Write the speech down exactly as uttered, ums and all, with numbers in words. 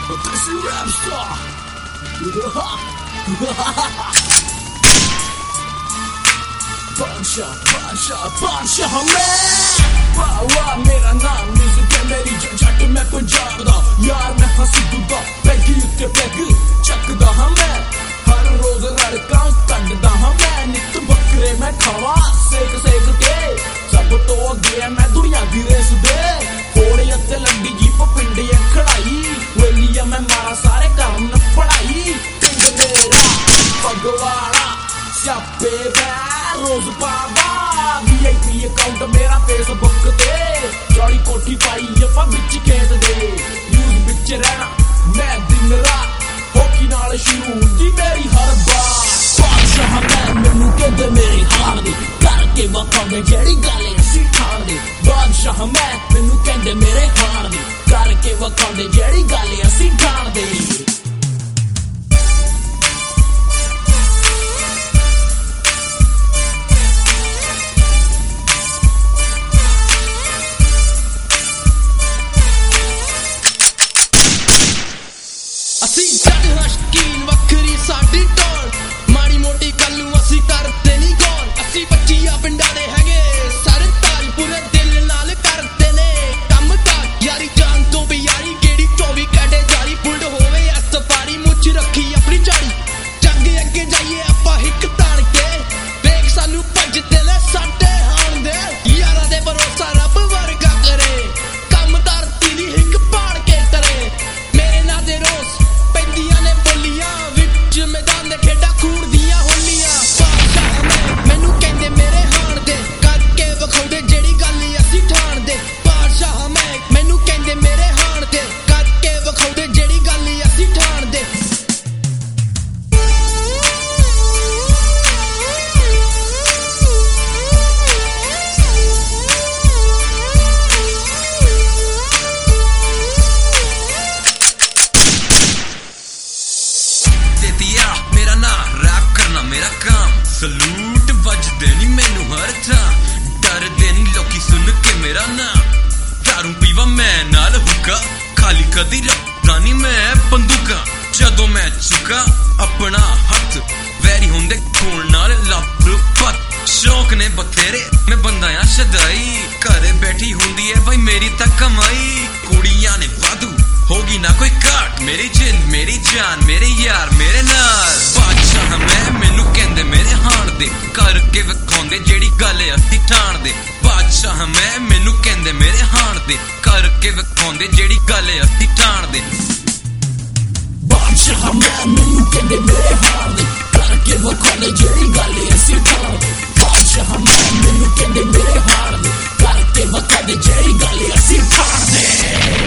This is rap star. Bansha, Bansha, Bansha मैं बावा मेरा नाम म्यूजिक है मेरी जट मैं पंजाब दा यार मैं हां सिद्धू दा पैग उत्ते पैग चकदा हां मैं हर रोज रड़कां कड्डदा हां मैं नित बकरे मैं खावा सेक सेक के सब तो अगे मैं दुनिया दी रेस दे घोड़े अते लंडी जीप पिंडी खड़ाई वेलिया मैं मारा सारे काम न पढ़ाई पिंड मेरा पगवाड़ा स्यापे रोज पावा वीआईपी अकाउंट मेरा फेसबुक ते चौड़ी कोठी पाई अपा बिच खेत दे न्यूज़ बिच रहना मैं दिन रात होकी नाल शुरू हुंदी मेरी हर बात बादशाह मैं मैनू कहंदे मेरी हार दी करके वखांदे जेड़ी गल असीं ठाण दे बादशाह मैं मैनू कहंदे मेरे हार दी करके वखांदे जेड़ी गल असीं ठाण दे ਅਸੀਂ ਜੱਟ ਹਾਂ ਸ਼ਕੀਨ ਵੱਖਰੀ ਸਾਡੀ ਟੋਲ ਮਾੜੀ ਮੋਟੀ ਗੱਲ ਨੂੰ ਅਸੀਂ ਕਰਦੇ ਨਹੀਂ ਗੌਰ ਅਸੀਂ ਬੱਚੀਆਂ ਪਿੰਡਾਂ ਦੇ ਹੈਗੇ ਸਾਰੇ ਤਾਜ ਪੂਰੇ ਦਿਲ ਨਾਲ ਕਰਦੇ ਨੇ ਕੰਮ ਤਾਂ ਯਾਰੀ ਜਾਨ ਤੋਂ ਵੀ ਯਾਰੀ ਕਿਹੜੀ ਚੌਵੀ ਘੰਟੇ ਜਾਰੀ ਫੁੱਲਡ ਹੋਵੇ ਐ ਸਫਾਰੀ ਮੁੱਛ ਰੱਖੀ ਆਪਣੀ ਝਾੜੀ ਜੰਗ ਅੱਗੇ ਜਾਈਏ ਆਪਾਂ ਹਿੱਕ ਤਾਣ ਕੇ ਵੇਖ ਸਾਨੂੰ ਭੱਜਦੇ ਨੇ ਸਾਡੇ ਹਾਣ ਦੇ ਯਾਰਾਂ ਦੇ ਭਰੋਸਾ ਰੱਬ ਵਰਗਾ ਕਰੇ ਕੰਮ ਧਰਤੀ ਦੀ ਹਿੱਕ ਪਾੜ ਕੇ ਤਰੇ ਮੇਰੇ ਨਾਂ ਦੇ ਰੋਸ ਪੈਂਦੀਆਂ ਨੇ ਬੋਲੀਆਂ ਵਿੱਚ ਮੈਦਾਨ ਦੇ ਖੇਡਾਂ ਖੂਨ ਦੀਆਂ ਹੋਲੀਆਂ ਬਾਦਸ਼ਾਹ ਮੈਂ ਮੈਨੂੰ ਕਹਿੰਦੇ ਮੇਰੇ ਹਾਣ ਦੇ ਕਰਕੇ ਵਿਖਾਉਂਦੇ ਜਿਹੜੀ ਗੱਲ ਅਸੀਂ ਠਾਣਦੇ ਬਾਦਸ਼ਾਹ ਮੈਂ ਮੈਨੂੰ ਕਹਿੰਦੇ ਮੇਰੇ ਹਾਣ ਦੇ ਕਰਕੇ ਵਿਖਾਉਂਦੇ ਜਿਹੜੀ ਗੱਲ ਅਸੀਂ ਠਾਣਦੇ मेरा ना रैप करना मेरा काम सलूट बजदे नी मैनू हर थां डरदे नी लोकी सुन के मेरा नाम दारू पीवा मैं नाल हुक्का खाली कदी रखदा नी मैं बंदूका जदों मैं चुका अपना हथ वैरी हुंदे खोल नाल लप पत शौक ने बथेरे मैं बंदा आ शदाई घरे बैठी हुंदी है भाई मेरी तां कमाई कुड़ियां ने वाधू होगी ना कोई काट मेरी जिंद मेरी जान मेरे यार मेरे नाल बादशाह मैं मैनू कहंदे मेरे हाण दे करके विखाउंदे जेड़ी गल असीं ठाणदे बादशाह मैं मैनू कहंदे मेरे हाण दे करके विखाउंदे जेड़ी गल असीं ठाणदे बादशाह मैं मैनू कहंदे मेरे हाण दे करके विखाउंदे जेड़ी गल असीं ठाणदे बादशाह मैं मैनू कहंदे मेरे हाण दे करके विखाउंदे जेड़ी गल असीं ठाणदे